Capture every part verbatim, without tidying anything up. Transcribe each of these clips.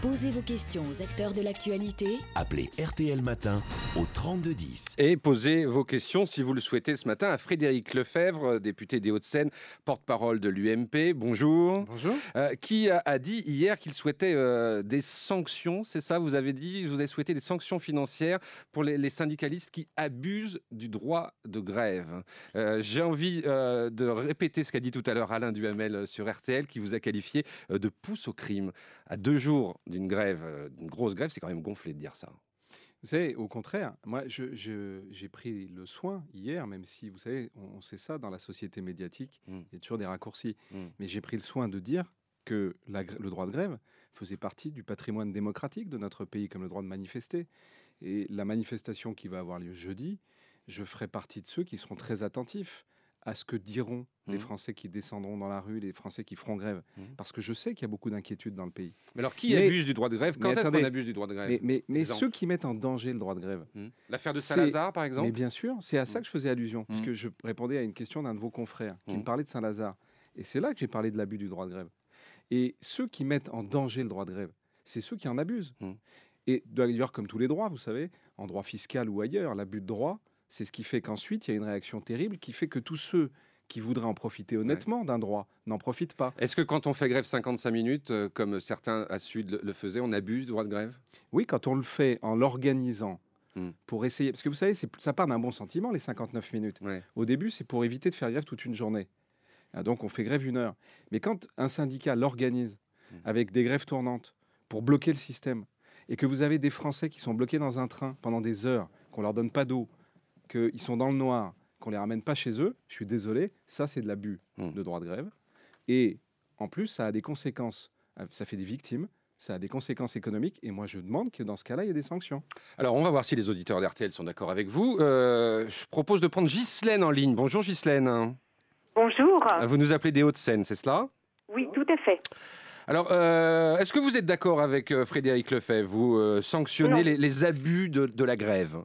Posez vos questions aux acteurs de l'actualité. Appelez R T L Matin au trente-deux dix. Et posez vos questions, si vous le souhaitez, ce matin à Frédéric Lefebvre, député des Hauts-de-Seine, porte-parole de l'U M P. Bonjour. Bonjour. Euh, qui a, a dit hier qu'il souhaitait euh, des sanctions, c'est ça, vous avez dit, vous avez souhaité des sanctions financières pour les, les syndicalistes qui abusent du droit de grève. Euh, j'ai envie euh, de répéter ce qu'a dit tout à l'heure Alain Duhamel sur R T L, qui vous a qualifié euh, de pousse au crime. À deux jours d'une grève, euh, d'une grosse grève, c'est quand même gonflé de dire ça. Vous savez, au contraire, moi, je, je, j'ai pris le soin hier, même si, vous savez, on, on sait ça, dans la société médiatique, Mm. il y a toujours des raccourcis. Mm. Mais j'ai pris le soin de dire que la, le droit de grève faisait partie du patrimoine démocratique de notre pays, comme le droit de manifester. Et la manifestation qui va avoir lieu jeudi, je ferai partie de ceux qui seront très attentifs à ce que diront Mmh. les Français qui descendront dans la rue, les Français qui feront grève. Mmh. Parce que je sais qu'il y a beaucoup d'inquiétudes dans le pays. Mais alors, qui Mais- abuse du droit de grève? Quand mais est-ce attendez, qu'on abuse du droit de grève? Mais, mais, mais Exemple. ceux qui mettent en danger le droit de grève, Hmm. L'affaire de C'est- Saint-Lazare, par exemple? mais bien sûr, c'est à ça que je faisais allusion, puisque Mm. je répondais à une question d'un de vos confrères qui Mm. me parlait de Saint-Lazare. Et c'est là que j'ai parlé de l'abus du droit de grève. Et ceux qui mettent en danger le droit de grève, c'est ceux qui en abusent. Mm. Et d'ailleurs, comme tous les droits, vous savez, en droit fiscal ou ailleurs, l'abus de droit, c'est ce qui fait qu'ensuite, il y a une réaction terrible qui fait que tous ceux qui voudraient en profiter honnêtement d'un droit n'en profitent pas. Est-ce que quand on fait grève cinquante-cinq minutes, euh, comme certains à Sud le, le faisaient, on abuse du droit de grève? Oui, quand on le fait en l'organisant Mm. pour essayer... Parce que vous savez, c'est- ça part d'un bon sentiment, les cinquante-neuf minutes. Ouais. Au début, c'est pour éviter de faire grève toute une journée. Ah, donc, on fait grève une heure. Mais quand un syndicat l'organise Mm. avec des grèves tournantes pour bloquer le système, et que vous avez des Français qui sont bloqués dans un train pendant des heures, qu'on leur donne pas d'eau, qu'ils sont dans le noir, qu'on les ramène pas chez eux, je suis désolé, ça, c'est de l'abus Mm. de droit de grève. Et en plus, ça a des conséquences. Euh, Ça fait des victimes, ça a des conséquences économiques. Et moi, je demande que dans ce cas-là, il y ait des sanctions. Alors, on va voir si les auditeurs d'R T L sont d'accord avec vous. Euh, je propose de prendre Ghislaine en ligne. Bonjour Ghislaine. Bonjour. Vous nous appelez des Hauts-de-Seine, c'est cela? Oui, tout à fait. Alors, euh, est-ce que vous êtes d'accord avec euh, Frédéric Lefebvre? Vous euh, sanctionnez Non. les, les abus de, de la grève?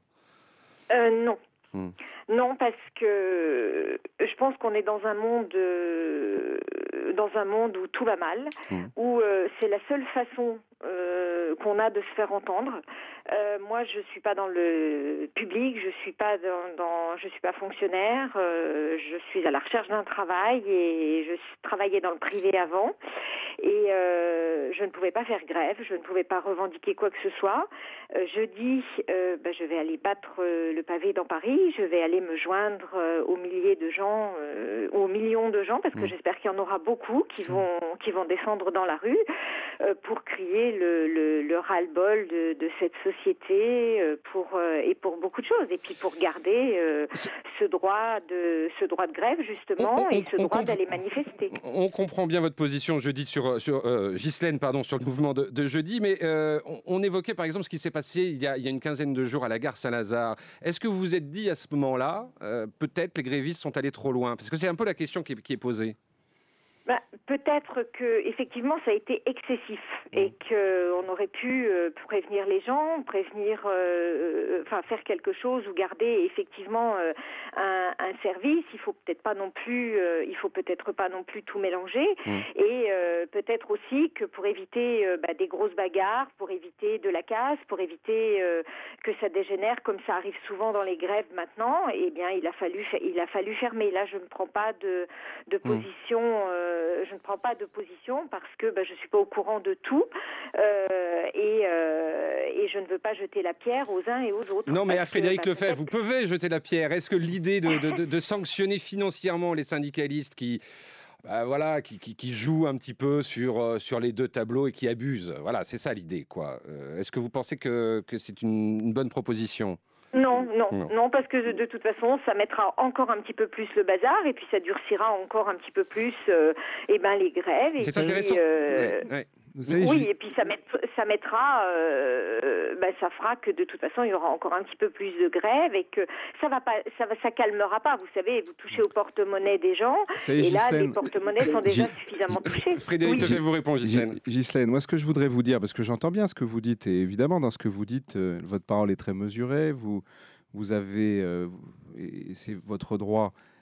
Euh, non. Hmm. Non, parce que je pense qu'on est dans un monde, euh, dans un monde où tout va mal, Hmm. où euh, c'est la seule façon euh, qu'on a de se faire entendre. Euh, moi, je suis pas dans le public, je suis pas dans, dans je suis pas fonctionnaire, euh, je suis à la recherche d'un travail et je travaillais dans le privé avant et euh, je ne pouvais pas faire grève, je ne pouvais pas revendiquer quoi que ce soit. Euh, jeudi, euh, ben, je vais aller battre euh, le pavé dans Paris, je vais aller me joindre euh, aux milliers de gens, euh, aux millions de gens, parce que Mmh. j'espère qu'il y en aura beaucoup qui vont qui vont descendre dans la rue euh, pour crier le, le, le ras-le-bol de, de cette société euh, pour euh, et pour beaucoup de choses, et puis pour garder euh, ce droit de ce droit de grève justement On- on- et ce on droit comp- d'aller manifester. On comprend bien votre position jeudi sur, sur euh, Ghislaine, pardon, sur le mouvement de, de jeudi, mais euh, on, on évoquait par exemple ce qui s'est passé il y, a, il y a une quinzaine de jours à la gare Saint-Lazare. Est-ce que vous vous êtes dit à ce moment-là, euh, peut-être les grévistes sont allés trop loin? Parce que c'est un peu la question qui est, qui est posée. Bah, peut-être que effectivement ça a été excessif et qu'on aurait pu euh, prévenir les gens, prévenir, euh, enfin faire quelque chose ou garder effectivement euh, un, un service. Il faut peut-être pas non plus, euh, il faut peut-être pas non plus tout mélanger Mmh. et euh, peut-être aussi que pour éviter euh, bah, des grosses bagarres, pour éviter de la casse, pour éviter euh, que ça dégénère comme ça arrive souvent dans les grèves maintenant, eh bien il a fallu, il a fallu fermer. Là je ne prends pas de, de position. Euh, je ne prends pas de position parce que bah, je ne suis pas au courant de tout euh, et, euh, et je ne veux pas jeter la pierre aux uns et aux autres. Non, mais à Parce que, Frédéric bah, Lefebvre, vous peut-être- pouvez jeter la pierre. Est-ce que l'idée de, de- de- de sanctionner financièrement les syndicalistes qui, bah, voilà, qui, qui- qui jouent un petit peu sur, euh, sur les deux tableaux et qui abusent, voilà, c'est ça l'idée, quoi. Euh, est-ce que vous pensez que, que c'est une, une bonne proposition? Non, non, Non. non, parce que de, de toute façon, ça mettra encore un petit peu plus le bazar et puis ça durcira encore un petit peu plus euh, eh ben, les grèves. Et C'est puis, intéressant. euh, Ouais, ouais. Vous savez, Oui, j'ai- et puis ça, met- ça mettra, euh, ben, ça fera que de toute façon il y aura encore un petit peu plus de grève et que ça va pas, ça va, ça calmera pas. Vous savez, vous touchez au porte-monnaie des gens Ça y est, et là Ghislaine, les porte-monnaies sont déjà Ghi- suffisamment touchés. Frédéric Oui. Lefebvre vous répond, Ghislaine. Ghi- Ghislaine, moi ce que je voudrais vous dire, parce que j'entends bien ce que vous dites, et évidemment dans ce que vous dites, euh, votre parole est très mesurée, vous, vous avez, euh, vous- et c'est votre droit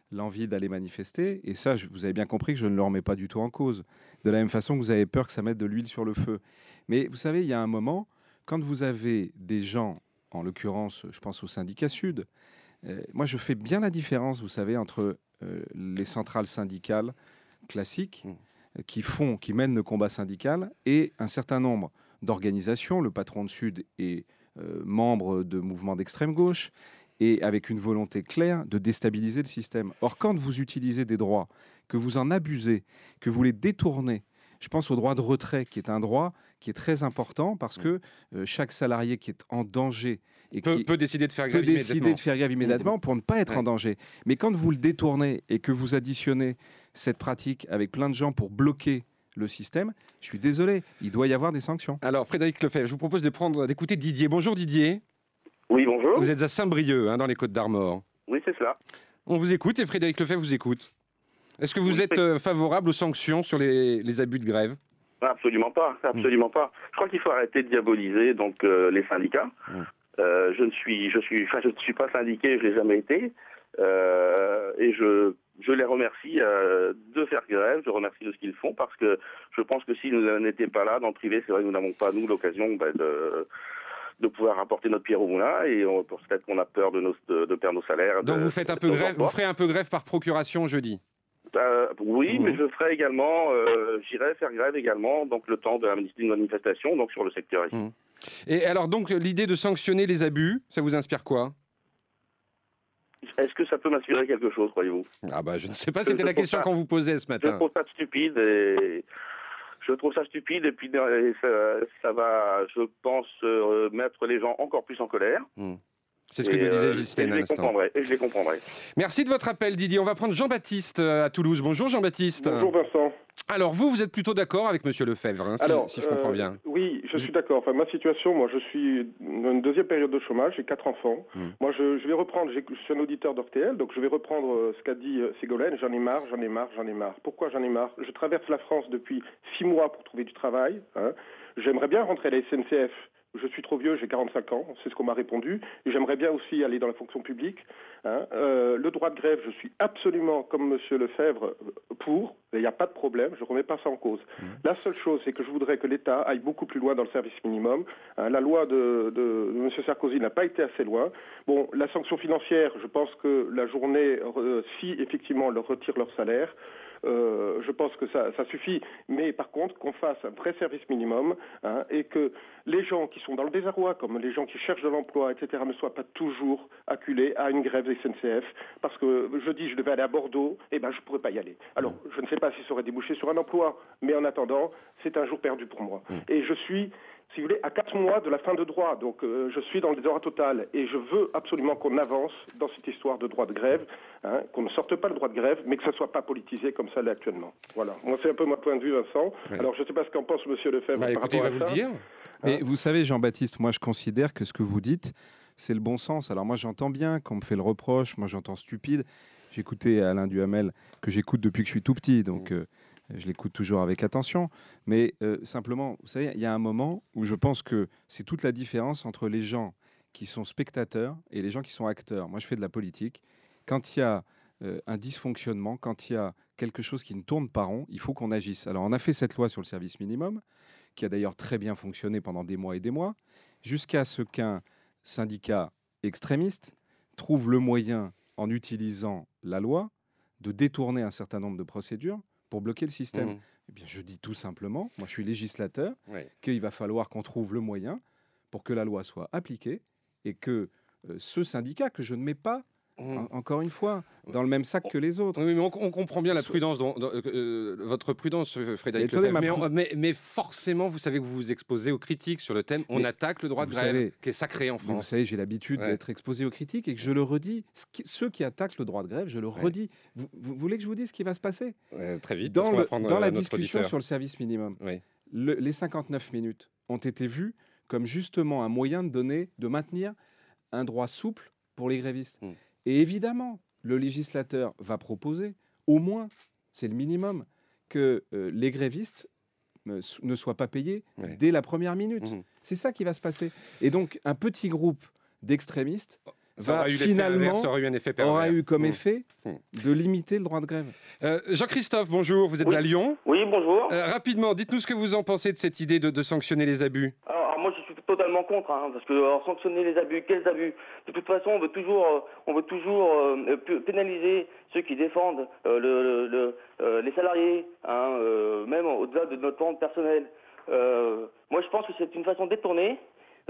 l'envie d'aller manifester. Et ça, je, vous avez bien compris que je ne le remets pas du tout en cause. De la même façon que vous avez peur que ça mette de l'huile sur le feu. Mais vous savez, il y a un moment, quand vous avez des gens, en l'occurrence, je pense au syndicat Sud, euh, moi je fais bien la différence, vous savez, entre euh, les centrales syndicales classiques mmh. euh, qui font, qui mènent le combat syndical et un certain nombre d'organisations. Le patron de Sud est euh, membre de mouvements d'extrême gauche et avec une volonté claire de déstabiliser le système. Or, quand vous utilisez des droits, que vous en abusez, que vous les détournez, je pense au droit de retrait, qui est un droit qui est très important parce que euh, chaque salarié qui est en danger et peut, qui peut décider de faire grève peut décider de faire grève immédiatement pour ne pas être ouais. en danger. Mais quand vous le détournez et que vous additionnez cette pratique avec plein de gens pour bloquer le système, je suis désolé, il doit y avoir des sanctions. Alors, Frédéric Lefebvre, je vous propose de prendre, d'écouter Didier. Bonjour Didier. Oui, bonjour. Vous êtes à Saint-Brieuc, hein, dans les Côtes-d'Armor. Oui, c'est cela. On vous écoute et Frédéric Lefebvre vous écoute. Est-ce que vous oui, êtes euh, favorable aux sanctions sur les, les abus de grève ? Absolument pas, absolument mmh. pas. Je crois qu'il faut arrêter de diaboliser donc euh, les syndicats. Mmh. Euh, je ne suis, je suis, enfin, je ne suis pas syndiqué, je l'ai jamais été, euh, et je, je les remercie euh, de faire grève. Je remercie de ce qu'ils font parce que je pense que si nous n'étions pas là dans le privé, c'est vrai que nous n'avons pas nous l'occasion bah, de de pouvoir apporter notre pierre au moulin et on, peut-être qu'on a peur de, nos, de, de perdre nos salaires. Donc de, vous faites un peu grève, vous ferez un peu grève par procuration jeudi. Euh, oui, mmh. mais je ferai également, euh, j'irai faire grève également, donc le temps de la manifestation, donc sur le secteur ici. Mmh. Et alors donc l'idée de sanctionner les abus, ça vous inspire quoi ? Est-ce que ça peut m'inspirer quelque chose, croyez-vous ? Ah bah je ne sais pas, c'était la question ça, qu'on vous posait ce matin. Je trouve ça stupide et je trouve ça stupide et puis et ça, ça va, je pense, euh, mettre les gens encore plus en colère. Mmh. C'est ce que nous disait Justine à l'instant. Et je les comprendrai. Merci de votre appel, Didier. On va prendre Jean-Baptiste à Toulouse. Bonjour Jean-Baptiste. Bonjour Vincent. Alors vous, vous êtes plutôt d'accord avec Monsieur Lefebvre, hein, si, Alors, si je comprends euh, bien. Oui, je suis d'accord. Enfin, ma situation, moi, je suis dans une deuxième période de chômage. J'ai quatre enfants. Mmh. Moi, je, je vais reprendre. Je suis un auditeur d'R T L, donc je vais reprendre euh, ce qu'a dit euh, Ségolène. J'en ai marre, j'en ai marre, j'en ai marre. Pourquoi j'en ai marre ? Je traverse la France depuis six mois pour trouver du travail. Hein. J'aimerais bien rentrer à la S N C F. Je suis trop vieux, j'ai quarante-cinq ans, c'est ce qu'on m'a répondu. Et j'aimerais bien aussi aller dans la fonction publique. Hein. Euh, le droit de grève, je suis absolument, comme M. Lefebvre, pour. Il n'y a pas de problème, je ne remets pas ça en cause. Mmh. La seule chose, c'est que je voudrais que l'État aille beaucoup plus loin dans le service minimum. Hein. La loi de, de, de M. Sarkozy n'a pas été assez loin. Bon, la sanction financière, je pense que la journée, euh, si effectivement on leur retire leur salaire, Euh, je pense que ça, ça suffit, mais par contre qu'on fasse un vrai service minimum hein, et que les gens qui sont dans le désarroi, comme les gens qui cherchent de l'emploi, et cetera, ne soient pas toujours acculés à une grève S N C F, parce que jeudi je devais aller à Bordeaux, et ben je ne pourrais pas y aller. Alors je ne sais pas si ça aurait débouché sur un emploi, mais en attendant, c'est un jour perdu pour moi. Et je suis, si vous voulez, à quatre mois de la fin de droit, donc euh, je suis dans le désarroi total, et je veux absolument qu'on avance dans cette histoire de droit de grève, hein, qu'on ne sorte pas le droit de grève, mais que ça ne soit pas politisé comme ça l'est actuellement. Voilà, moi c'est un peu mon point de vue, Vincent. Oui. Alors je ne sais pas ce qu'en pense M. Lefebvre bah, par écoutez, rapport il va à vous ça. le dire. Mais hein vous savez, Jean-Baptiste, moi je considère que ce que vous dites, c'est le bon sens. Alors moi j'entends bien qu'on me fait le reproche, moi j'entends stupide. J'écoutais Alain Duhamel, que j'écoute depuis que je suis tout petit, donc... Euh, je l'écoute toujours avec attention, mais euh, simplement, vous savez, il y a un moment où je pense que c'est toute la différence entre les gens qui sont spectateurs et les gens qui sont acteurs. Moi, je fais de la politique. Quand il y a euh, un dysfonctionnement, quand il y a quelque chose qui ne tourne pas rond, il faut qu'on agisse. Alors, on a fait cette loi sur le service minimum, qui a d'ailleurs très bien fonctionné pendant des mois et des mois, jusqu'à ce qu'un syndicat extrémiste trouve le moyen, en utilisant la loi, de détourner un certain nombre de procédures pour bloquer le système. Mmh. Eh bien, je dis tout simplement, moi je suis législateur, oui. qu'il va falloir qu'on trouve le moyen pour que la loi soit appliquée et que euh, ce syndicat, que je ne mets pas, mmh. en, encore une fois, dans le même sac que les autres. Oui, mais on, on comprend bien la prudence, dans, dans, euh, votre prudence, Frédéric Lefebvre. Mais, on, mais, mais forcément, vous savez que vous vous exposez aux critiques sur le thème. On mais attaque le droit de grève, savez, qui est sacré en France. Vous savez, j'ai l'habitude ouais. d'être exposé aux critiques et que je le redis. Ceux qui attaquent le droit de grève, je le ouais. redis. Vous, vous voulez que je vous dise ce qui va se passer ouais, Très vite. Dans, le, prendre, dans euh, la discussion auditeur. sur le service minimum, oui. le, les cinquante-neuf minutes ont été vues comme justement un moyen de donner, de maintenir un droit souple pour les grévistes. Mmh. Et évidemment, le législateur va proposer, au moins, c'est le minimum, que euh, les grévistes euh, ne soient pas payés ouais. dès la première minute. Mmh. C'est ça qui va se passer. Et donc, un petit groupe d'extrémistes Ça va aura eu l'effet finalement inverse, ça aurait eu un effet pervers. aura eu comme Mmh. effet Mmh. de limiter le droit de grève. Euh, Jean-Christophe, bonjour, vous êtes Oui. à Lyon. Oui, bonjour. Euh, rapidement, dites-nous ce que vous en pensez de cette idée de, de sanctionner les abus. Alors, alors moi je suis totalement contre, hein, parce que alors, sanctionner les abus, quels abus? De toute façon, on veut toujours, euh, on veut toujours euh, p- pénaliser ceux qui défendent euh, le, le- le- euh, les salariés, hein, euh, même au-delà de notre vente personnelle. Euh, moi je pense que c'est une façon détournée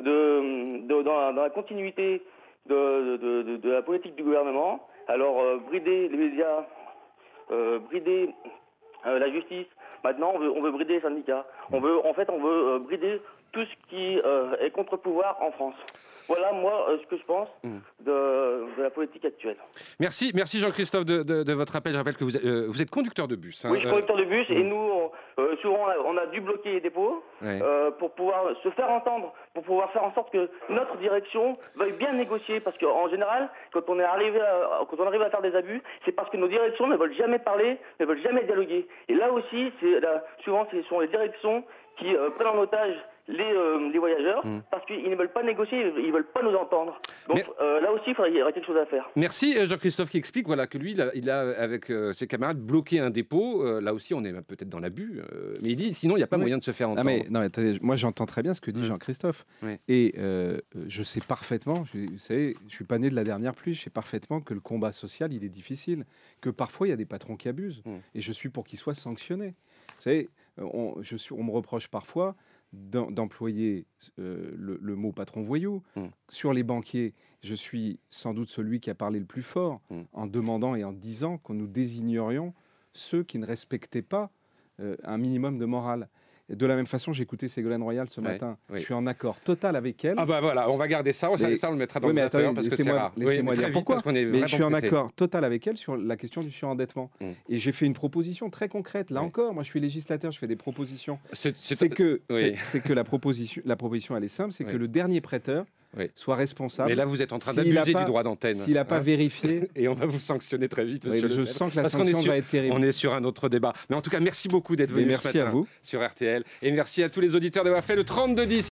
de, de- dans, la, dans la continuité de, de- de- de la politique du gouvernement. Alors euh, brider les médias, euh, brider euh, la justice. Maintenant, on veut, on veut brider les syndicats. On veut, en fait, on veut euh, brider tout ce qui euh, est contre-pouvoir en France. Voilà, moi, euh, ce que je pense Mm. de, de la politique actuelle. Merci, merci Jean-Christophe de, de- de votre appel. Je rappelle que vous, êtes- euh, vous êtes conducteur de bus. hein. Oui, je suis Euh, conducteur de bus et mm. nous, on- euh, souvent, on a, on a dû bloquer les dépôts ouais. euh, pour pouvoir se faire entendre, pour pouvoir faire en sorte que notre direction veuille bien négocier. Parce qu'en général, quand on, est arrivé à, quand on arrive à faire des abus, c'est parce que nos directions ne veulent jamais parler, ne veulent jamais dialoguer. Et là aussi, c'est la- souvent, ce sont les directions qui euh, prennent en otage les, euh, les voyageurs Mm. parce qu'ils ne veulent pas négocier, ils ne veulent pas nous entendre. Donc Mais- euh, là aussi, il faudrait- il y aurait quelque chose à faire. Merci euh, Jean-Christophe qui explique voilà, que lui, il a, il a, avec euh, ses camarades, bloqué un dépôt. Euh, là aussi, on est peut-être dans l'abus. euh, mais il dit, sinon, il n'y a pas Oui. moyen de se faire Ah entendre. mais, non, mais attendez, moi j'entends très bien ce que dit Mm. Jean-Christophe. Oui. Et euh, je sais parfaitement, je, vous savez, je suis pas né de la dernière pluie, je sais parfaitement que le combat social, il est difficile, que parfois il y a des patrons qui abusent. Mm. Et je suis pour qu'ils soient sanctionnés. Vous savez, on, je suis, on me reproche parfois d'em- d'employer euh, le, le mot patron voyou. Mm. Sur les banquiers, je suis sans doute celui qui a parlé le plus fort Mm. en demandant et en disant que nous désignerions ceux qui ne respectaient pas euh, un minimum de morale. Et de la même façon, j'ai écouté Ségolène Royal ce Ouais, matin. oui. Je suis en accord total avec elle. Ah bah voilà, on va garder ça, ça, Mais- ça on le mettra dans Oui, mais le zapper attendez, parce que c'est laissez-moi- rare. laissez-moi mais dire très vite, pourquoi. parce qu'on est Mais vraiment je suis en pressé. accord total avec elle sur la question du surendettement. Mm. Et j'ai fait une proposition très concrète. Là Oui. encore, moi je suis législateur, je fais des propositions. C'est- C'est c'est- que, oui. c'est- c'est que la proposition, la proposition, elle est simple, c'est Oui. que le dernier prêteur Oui. soit responsable. Mais là, vous êtes en train S'il d'abuser a pas- du droit d'antenne. S'il n'a pas hein. vérifié, Et on va vous sanctionner très vite, oui, monsieur je Lefebvre. sens que la Parce qu'on est sanction sur- va être terrible. On est sur un autre débat. Mais en tout cas, merci beaucoup d'être Mais venu ce merci à matin vous. sur R T L. Et merci à tous les auditeurs d'avoir fait le trente-deux dix.